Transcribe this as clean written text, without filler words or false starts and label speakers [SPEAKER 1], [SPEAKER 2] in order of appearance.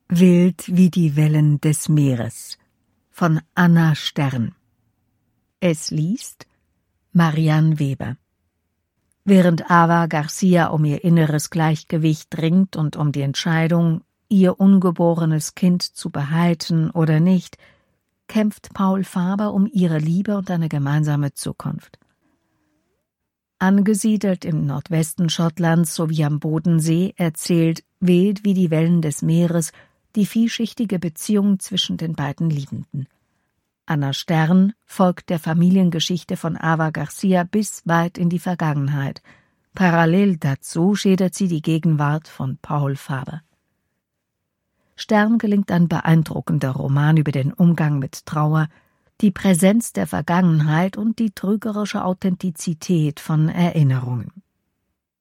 [SPEAKER 1] Wild wie die Wellen des Meeres von Anna Stern. Es liest Marianne Weber. Während Ava Garcia um ihr inneres Gleichgewicht ringt und um die Entscheidung, ihr ungeborenes Kind zu behalten oder nicht, kämpft Paul Faber um ihre Liebe und eine gemeinsame Zukunft. Angesiedelt im Nordwesten Schottlands sowie am Bodensee erzählt Wild wie die Wellen des Meeres die vielschichtige Beziehung zwischen den beiden Liebenden. Anna Stern folgt der Familiengeschichte von Ava Garcia bis weit in die Vergangenheit. Parallel dazu schildert sie die Gegenwart von Paul Faber. Stern gelingt ein beeindruckender Roman über den Umgang mit Trauer, die Präsenz der Vergangenheit und die trügerische Authentizität von Erinnerungen.